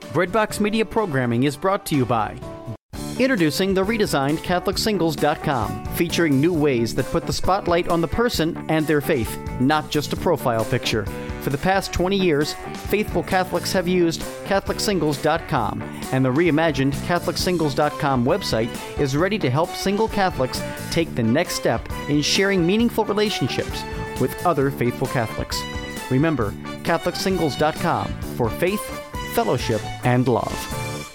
Breadbox Media programming is brought to you by introducing the redesigned CatholicSingles.com, featuring new ways that put the spotlight on the person and their faith, not just a profile picture. For the past 20 years, faithful Catholics have used CatholicSingles.com, and the reimagined CatholicSingles.com website is ready to help single Catholics take the next step in sharing meaningful relationships with other faithful Catholics. Remember, CatholicSingles.com for faith, fellowship, and love.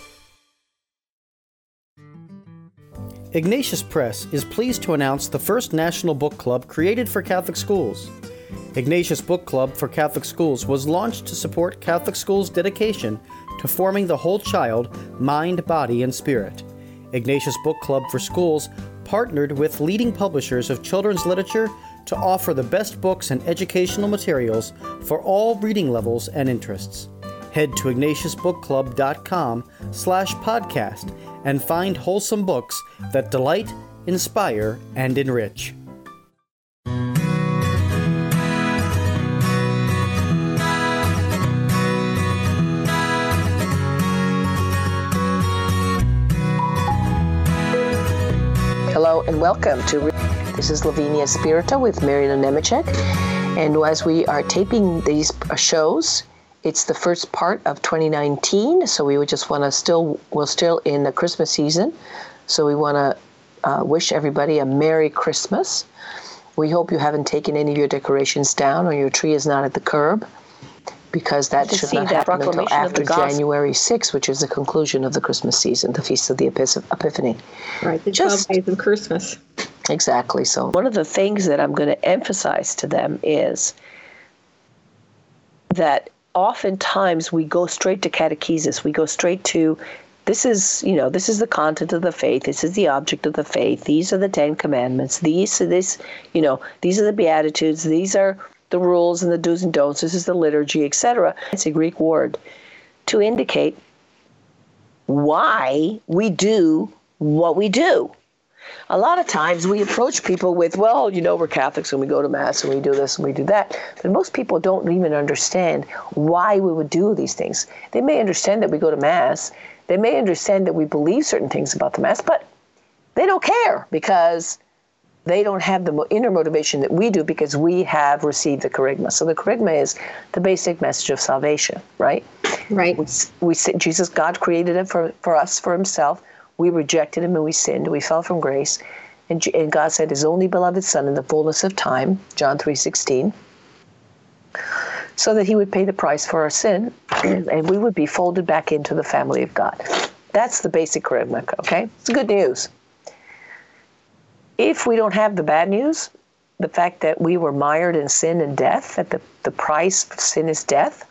Ignatius Press is pleased to announce the first national book club created for Catholic schools. Ignatius Book Club for Catholic Schools was launched to support Catholic schools' dedication to forming the whole child, mind, body, and spirit. Ignatius Book Club for Schools partnered with leading publishers of children's literature to offer the best books and educational materials for all reading levels and interests. Head to ignatiusbookclub.com/podcast and find wholesome books that delight, inspire, and enrich. Hello and welcome to This is Lavinia Spirita with Mariana Nemechek, and as we are taping these shows, it's the first part of 2019, so we would just want to we're still in the Christmas season, so we want to wish everybody a Merry Christmas. We hope you haven't taken any of your decorations down or your tree is not at the curb, because that should not happen until after January 6th, which is the conclusion of the Christmas season, the Feast of the Epiphany. Right, the 12 days of Christmas. Exactly. So one of the things that I'm going to emphasize to them is that oftentimes we go straight to catechesis. We go straight to, this is the content of the faith. This is the object of the faith. These are the 10 commandments. These are the Beatitudes. These are the rules and the do's and don'ts. This is the liturgy, etc. It's a Greek word to indicate why we do what we do. A lot of times we approach people with, well, we're Catholics and we go to Mass and we do this and we do that. But most people don't even understand why we would do these things. They may understand that we go to Mass. They may understand that we believe certain things about the Mass, but they don't care because they don't have the inner motivation that we do, because we have received the Kerygma. So the Kerygma is the basic message of salvation, right? Right. We Jesus, God created it for us, for himself. We rejected him and we sinned. We fell from grace. And God sent his only beloved Son in the fullness of time, John 3:16, so that he would pay the price for our sin and we would be folded back into the family of God. That's the basic Kerygma, okay? It's good news. If we don't have the bad news, the fact that we were mired in sin and death, that the price of sin is death,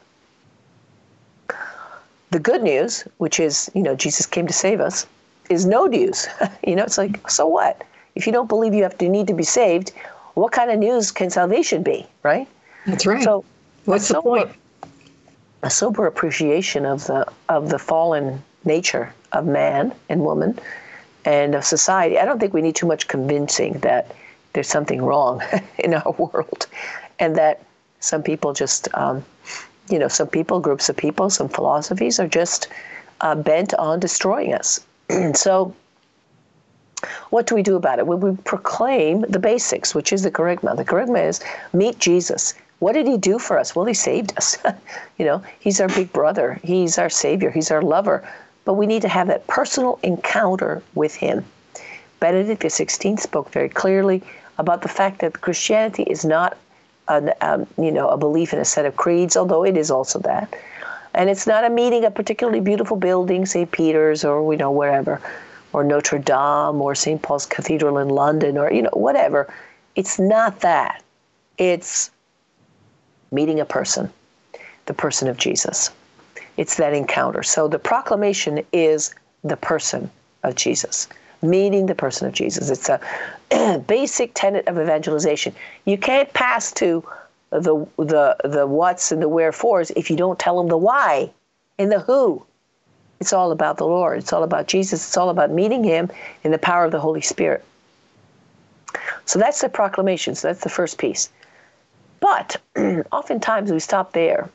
the good news, which is, Jesus came to save us, is no news. It's like, so what? If you don't believe you need to be saved, what kind of news can salvation be, right? That's right. So what's the point? A sober appreciation of the fallen nature of man and woman and of society. I don't think we need too much convincing that there's something wrong in our world, and that some people just, some people, groups of people, some philosophies are just bent on destroying us. So what do we do about it? Well, we proclaim the basics, which is the Kerygma. The Kerygma is meet Jesus. What did he do for us? Well, he saved us. He's our big brother. He's our savior. He's our lover. But we need to have that personal encounter with him. Benedict XVI spoke very clearly about the fact that Christianity is not a belief in a set of creeds, although it is also that. And it's not a meeting of particularly beautiful buildings, St. Peter's or, wherever, or Notre Dame or St. Paul's Cathedral in London or, whatever. It's not that. It's meeting a person, the person of Jesus. It's that encounter. So the proclamation is the person of Jesus, meeting the person of Jesus. It's a basic tenet of evangelization. You can't pass to the what's and the wherefores if you don't tell them the why and the who. It's all about the Lord. It's all about Jesus. It's all about meeting him in the power of the Holy Spirit. So that's the proclamation. So that's the first piece. But oftentimes we stop there.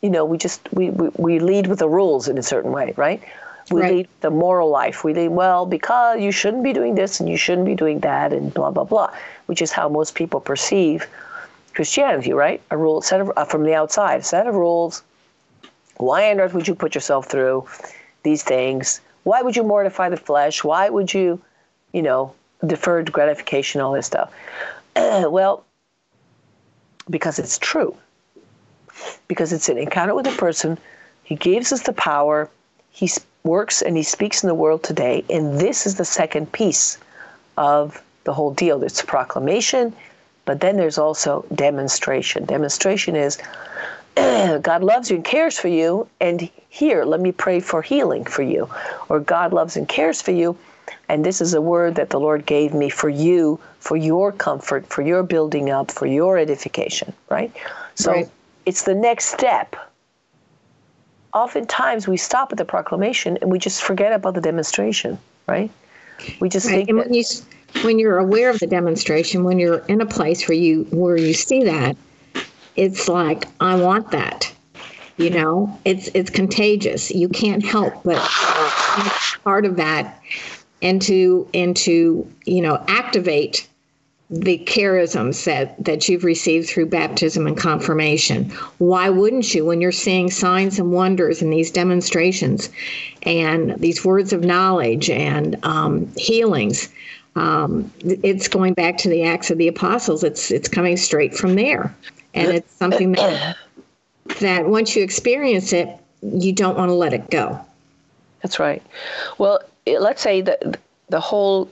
we lead with the rules in a certain way, right? We lead the moral life. We lead, well, because you shouldn't be doing this and you shouldn't be doing that and blah, blah, blah, which is how most people perceive Christianity, right? A rule set of, from the outside, a set of rules. Why on earth would you put yourself through these things? Why would you mortify the flesh? Why would you, deferred gratification, all this stuff? Well, because it's true. Because it's an encounter with a person. He gives us the power. He works and he speaks in the world today. And this is the second piece of the whole deal. There's proclamation, but then there's also demonstration. Demonstration is God loves you and cares for you, and here, let me pray for healing for you. Or God loves and cares for you, and this is a word that the Lord gave me for you, for your comfort, for your building up, for your edification, right? So it's the next step. Oftentimes we stop at the proclamation and we just forget about the demonstration, right? We just think and when you're aware of the demonstration, when you're in a place where you see that, it's like, I want that. It's contagious. You can't help but be part of that and to activate the charisms that you've received through baptism and confirmation. Why wouldn't you, when you're seeing signs and wonders and these demonstrations and these words of knowledge and healings? It's going back to the Acts of the Apostles. It's coming straight from there. And it's something that once you experience it, you don't want to let it go. That's right. Well, let's say that the whole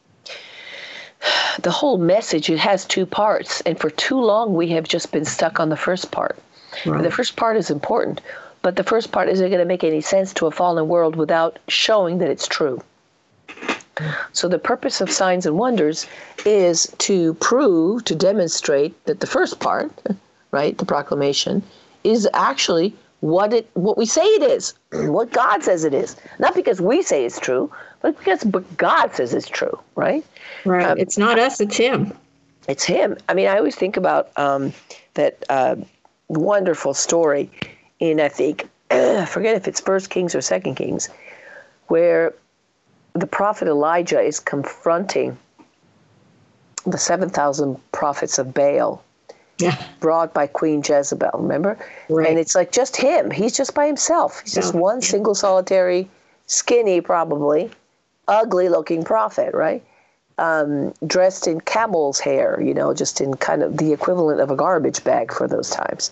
message, it has two parts. And for too long, we have just been stuck on the first part. Right. The first part is important, but the first part isn't going to make any sense to a fallen world without showing that it's true. So the purpose of signs and wonders is to prove, to demonstrate that the first part, right, the proclamation, is actually what we say it is, what God says it is. Not because we say it's true, but because God says it's true, right? Right. It's not us, it's Him. It's Him. I mean, I always think about that wonderful story in, I think, I forget if it's 1 Kings or 2 Kings, where the prophet Elijah is confronting the 7,000 prophets of Baal brought by Queen Jezebel, remember? Right. And it's like just him. He's just by himself. He's just one single solitary, skinny probably, ugly-looking prophet, right? Dressed in camel's hair, just in kind of the equivalent of a garbage bag for those times.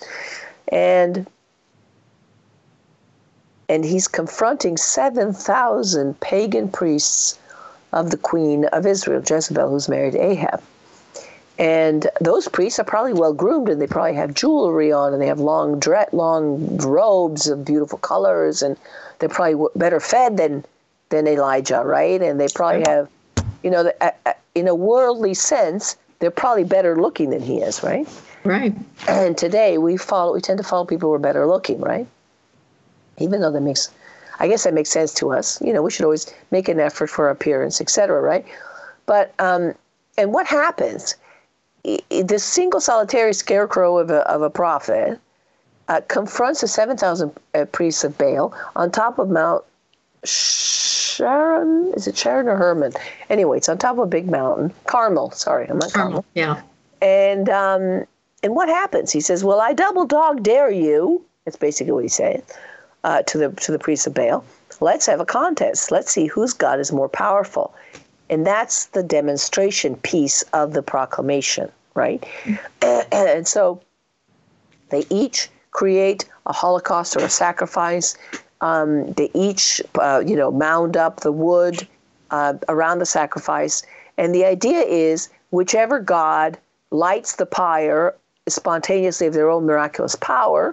And he's confronting 7,000 pagan priests of the queen of Israel, Jezebel, who's married to Ahab. And those priests are probably well-groomed, and they probably have jewelry on, and they have long robes of beautiful colors, and they're probably better fed than Elijah, right? And they probably have, in a worldly sense, they're probably better looking than he is, right? Right. And today we tend to follow people who are better looking, right? Even though that makes sense to us. We should always make an effort for appearance, etc., right? But, and what happens? This single solitary scarecrow of a prophet confronts the 7,000 priests of Baal on top of Mount Sharon. Is it Sharon or Hermon? Anyway, it's on top of a big mountain. Carmel, sorry, I'm not Carmel. Yeah. And what happens? He says, well, I double dog dare you. That's basically what he's saying. To the priests of Baal, let's have a contest. Let's see whose God is more powerful. And that's the demonstration piece of the proclamation, right? And so they each create a holocaust or a sacrifice. They each, mound up the wood around the sacrifice. And the idea is whichever God lights the pyre spontaneously of their own miraculous power,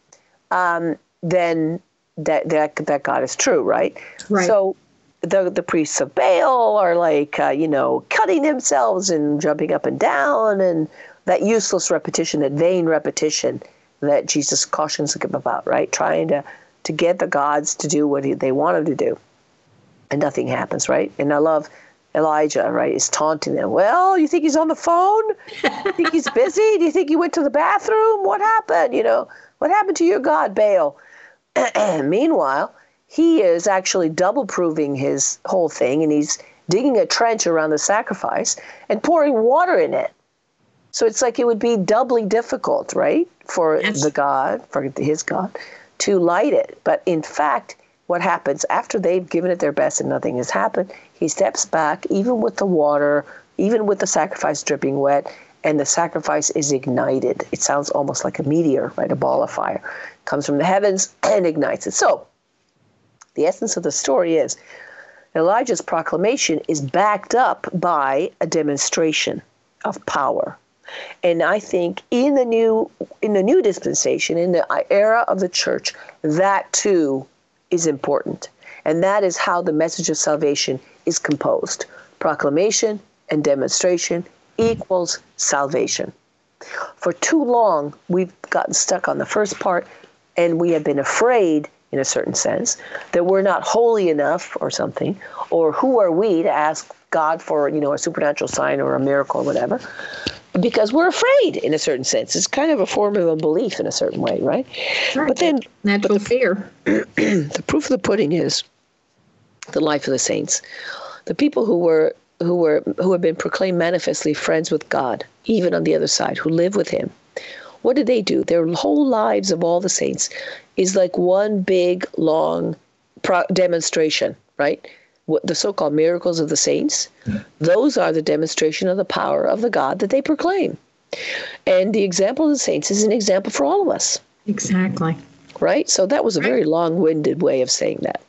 then that God is true, right? Right. So the priests of Baal are like, cutting themselves and jumping up and down, and that useless repetition, that vain repetition that Jesus cautions them about, right? Trying to get the gods to do what they want them to do, and nothing happens, right? And I love Elijah, right, is taunting them. Well, you think he's on the phone? You think he's busy? Do you think he went to the bathroom? What happened? What happened to your God, Baal? Meanwhile, he is actually double proving his whole thing, and he's digging a trench around the sacrifice and pouring water in it. So it's like it would be doubly difficult, right, for the God, for his God, to light it. But in fact, what happens after they've given it their best and nothing has happened, he steps back, even with the water, even with the sacrifice dripping wet, and the sacrifice is ignited. It sounds almost like a meteor, right? A ball of fire comes from the heavens and ignites it. So the essence of the story is Elijah's proclamation is backed up by a demonstration of power. And I think in the new dispensation, in the era of the church, that too is important. And that is how the message of salvation is composed. Proclamation and demonstration equals salvation. For too long, we've gotten stuck on the first part, and we have been afraid, in a certain sense, that we're not holy enough or something, or who are we to ask God for, a supernatural sign or a miracle or whatever, because we're afraid, in a certain sense. It's kind of a form of unbelief in a certain way, right? Right. But then natural fear. The proof of the pudding is the life of the saints. The people who have been proclaimed manifestly friends with God, even on the other side, who live with him. What do? Their whole lives of all the saints is like one big, long demonstration, right? The so-called miracles of the saints, those are the demonstration of the power of the God that they proclaim. And the example of the saints is an example for all of us. Exactly. Right? So that was a very long-winded way of saying that.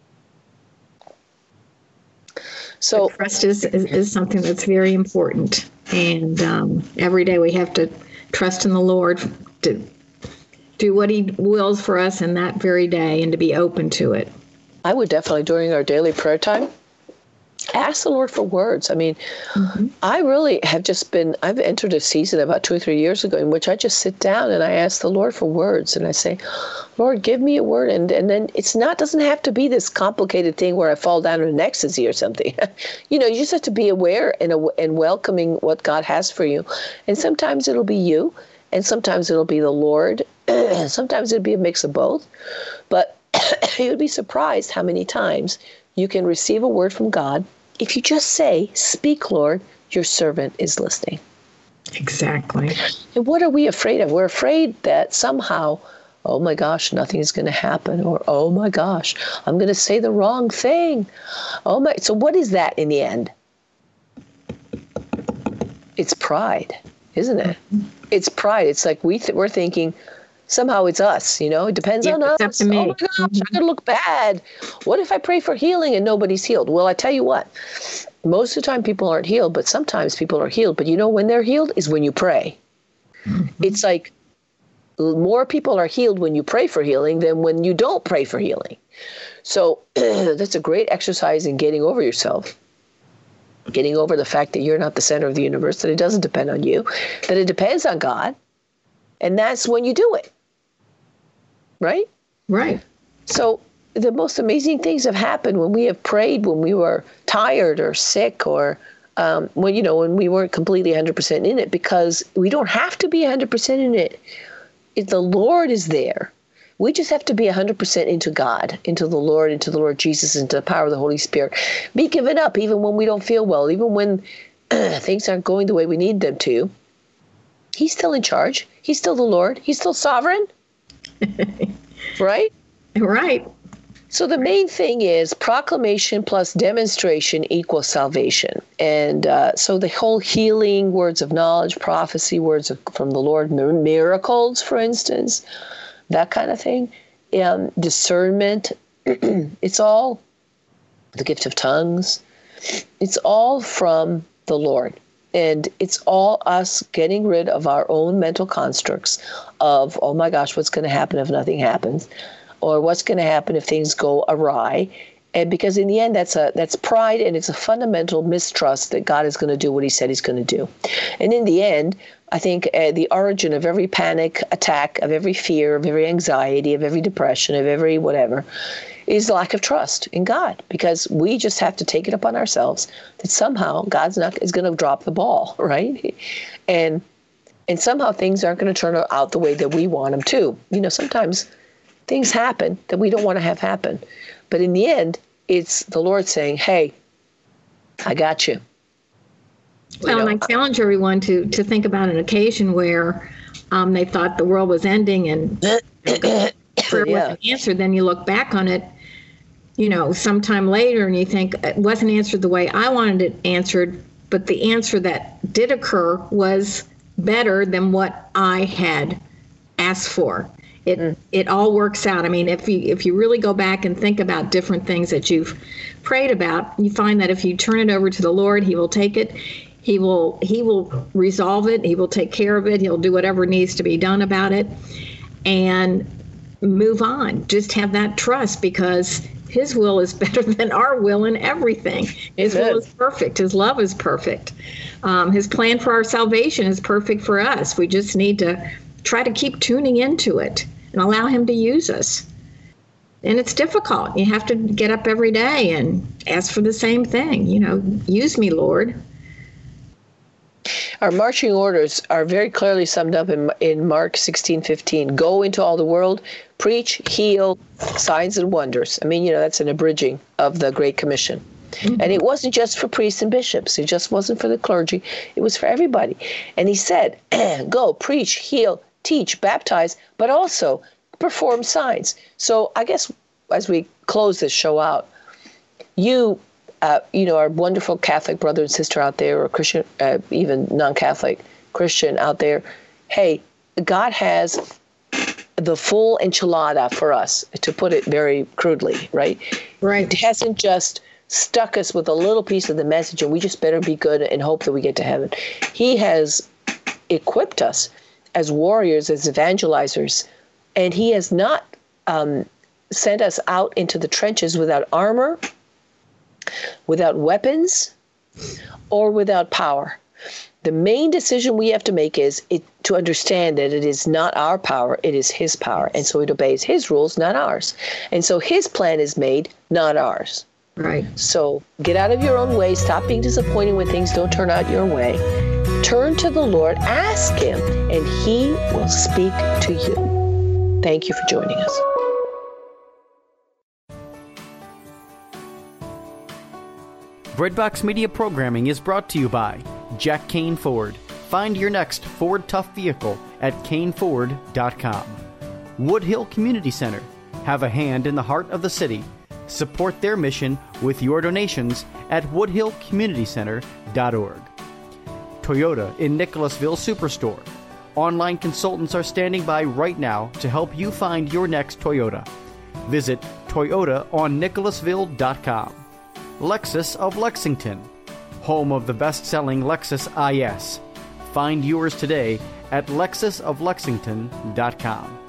So trust is something that's very important. And every day we have to trust in the Lord to do what he wills for us in that very day and to be open to it. I would definitely, during our daily prayer time, ask the Lord for words. I mean, I really have I've entered a season about 2 or 3 years ago in which I just sit down and I ask the Lord for words. And I say, Lord, give me a word. And then doesn't have to be this complicated thing where I fall down in ecstasy or something. You just have to be aware and welcoming what God has for you. And sometimes it'll be you, and sometimes it'll be the Lord. Sometimes it'll be a mix of both. But you would be surprised how many times you can receive a word from God if you just say, "Speak, Lord, your servant is listening." Exactly. And what are we afraid of? We're afraid that somehow, oh my gosh, nothing is going to happen, or oh my gosh, I'm going to say the wrong thing. So what is that in the end? It's pride, isn't it? It's pride. It's like we're thinking, somehow it's us, it depends on us. It's up to me. Oh my gosh, I'm going to look bad. What if I pray for healing and nobody's healed? Well, I tell you what, most of the time people aren't healed, but sometimes people are healed. But when they're healed is when you pray. It's like more people are healed when you pray for healing than when you don't pray for healing. So that's a great exercise in getting over yourself, getting over the fact that you're not the center of the universe, that it doesn't depend on you, that it depends on God. And that's when you do it. Right? Right. So the most amazing things have happened when we have prayed, when we were tired or sick, or when we weren't completely 100% in it, because we don't have to be 100% in it. If the Lord is there, we just have to be 100% into God, into the Lord Jesus, into the power of the Holy Spirit. Be given up even when we don't feel well, even when things aren't going the way we need them to. He's still in charge. He's still the Lord. He's still sovereign. Right? Right. So the main thing is proclamation plus demonstration equals salvation. And so the whole healing, words of knowledge, prophecy, from the Lord, miracles, for instance, that kind of thing, discernment, it's all the gift of tongues. It's all from the Lord. And it's all us getting rid of our own mental constructs of, oh my gosh, what's going to happen if nothing happens? Or what's going to happen if things go awry? And because in the end, that's pride, and it's a fundamental mistrust that God is going to do what he said he's going to do. And in the end, I think the origin of every panic attack, of every fear, of every anxiety, of every depression, of every whatever, is lack of trust in God, because we just have to take it upon ourselves that somehow God is going to drop the ball, right? And And somehow things aren't going to turn out the way that we want them to. Sometimes things happen that we don't want to have happen. But in the end, it's the Lord saying, hey, I got you. Well, and I challenge everyone to think about an occasion where they thought the world was ending and prayer wasn't answered. Then you look back on it, sometime later, and you think it wasn't answered the way I wanted it answered, but the answer that did occur was better than what I had asked for. It all works out. I mean, if you really go back and think about different things that you've prayed about, you find that if you turn it over to the Lord, He will take it. He will resolve it. He will take care of it. He'll do whatever needs to be done about it and move on. Just have that trust, because His will is better than our will in everything. His will is perfect. His love is perfect. His plan for our salvation is perfect for us. We just need to try to keep tuning into it and allow Him to use us. And it's difficult. You have to get up every day and ask for the same thing. Use me, Lord. Our marching orders are very clearly summed up in Mark 16:15. Go into all the world, preach, heal, signs and wonders. I mean, that's an abridging of the Great Commission. Mm-hmm. And it wasn't just for priests and bishops. It just wasn't for the clergy. It was for everybody. And He said, go, preach, heal, teach, baptize, but also perform signs. So I guess as we close this show out, our wonderful Catholic brother and sister out there, or Christian, even non-Catholic Christian out there, hey, God has the full enchilada for us, to put it very crudely, right? Right. He hasn't just stuck us with a little piece of the message and we just better be good and hope that we get to heaven. He has equipped us as warriors, as evangelizers, and He has not sent us out into the trenches without armor, without weapons, or without power. The main decision we have to make is to understand that it is not our power, it is His power. And so it obeys His rules, not ours. And so His plan is made, not ours. Right. So get out of your own way. Stop being disappointed when things don't turn out your way. Turn to the Lord, ask Him, and He will speak to you. Thank you for joining us. Breadbox Media programming is brought to you by Jack Kane Ford. Find your next Ford Tough vehicle at caneford.com. Woodhill Community Center. Have a hand in the heart of the city. Support their mission with your donations at woodhillcommunitycenter.org. Toyota in Nicholasville Superstore. Online consultants are standing by right now to help you find your next Toyota. Visit toyotaonnicholasville.com. Lexus of Lexington, home of the best-selling Lexus IS. Find yours today at lexusoflexington.com.